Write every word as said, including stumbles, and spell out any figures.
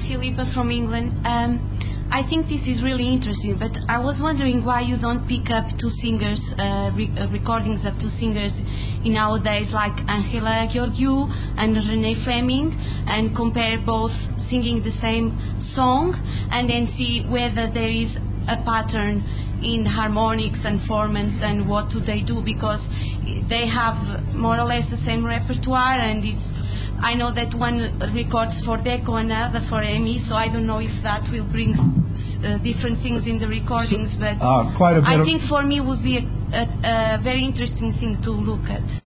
Philippa from England. Um, I think this is really interesting, but I was wondering why you don't pick up two singers, uh, re- uh, recordings of two singers in nowadays, like Angela Gheorghiu and Renee Fleming, and compare both singing the same song, and then see whether there is a pattern in harmonics and formants and what do they do, because they have more or less the same repertoire, and it's I know that one records for Deco, another for Emi, so I don't know if that will bring uh, different things in the recordings, but uh, quite a bit I of think for me would be a, a, a very interesting thing to look at.